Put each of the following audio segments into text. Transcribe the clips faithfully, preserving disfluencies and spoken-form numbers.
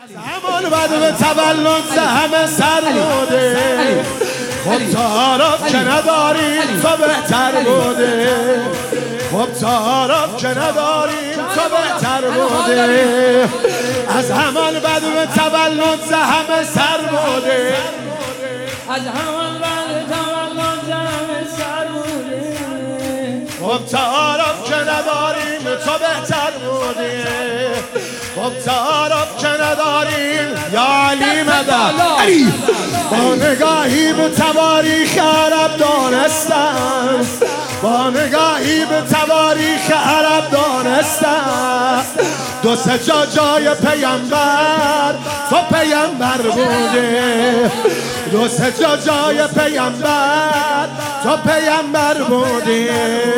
زمان بعد به تولد همه سر بوده، خب تعارف که نداریم تو بهتر بوده، خب تعارف که نداریم تو بهتر بوده. از همان بعد به تولد همه سر بوده، از همان بعد تولد همه سر بوده. خب تعارف که نداریم تو بهتر بوده، خب تعارف که نداریم. یا علی مدد علی با نگاهی به تواریخ عرب دانستم، با نگاهی به تواریخ عرب دانستم دو سه جا جای پیامبر تو پیامبر بوده، دو سه جا جای پیامبر تو پیامبر بوده.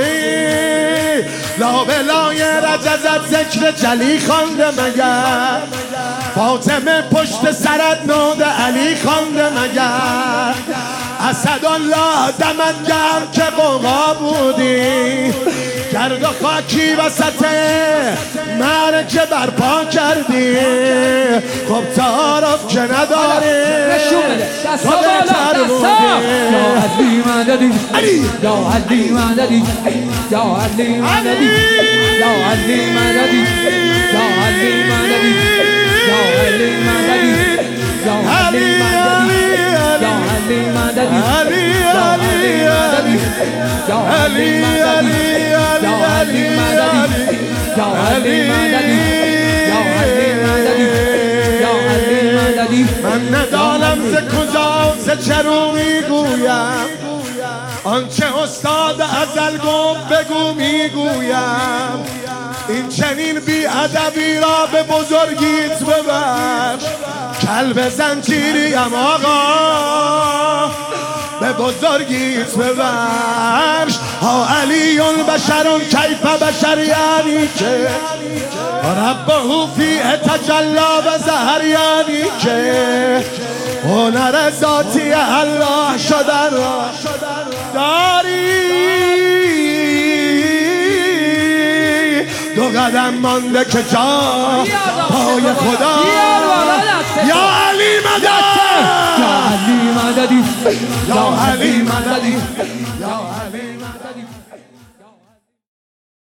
لابلای رجزت ذکر جلی خانده مگر، فاطمه پشت سرت نود علی خانده مگر، اسدالله دمت گرم که قوقا بودی، گرد و خاکی وسط مرکه برپا کردی. خب تعارف که نداری تو بهتر بودی. یا علی مددی یا علی مددی یا علی مددی یا علی مددی یا علی مددی یا علی مددی یا علی مددی یا علی مددی یا علی مددی یا علی مددی یا علی مددی یا علی مددی یا علی مددی یا علی مددی. من ندانم ز کجا ز چرو میگویم، آنچه استاد ازل گفت بگو میگویم. این چنین بی ادبی را به بزرگیت ببخش، کلب زنجیریم آقا به بزرگیت ببخش. ها علی بشر کیف بشر یعنی که ربه فی تجلا و ظهر، یعنی که هنر ذاتی الله شدن را داری. دو قدم مانده که جا پای خدا. یا علی مدد یا علی مددی یا علی مددی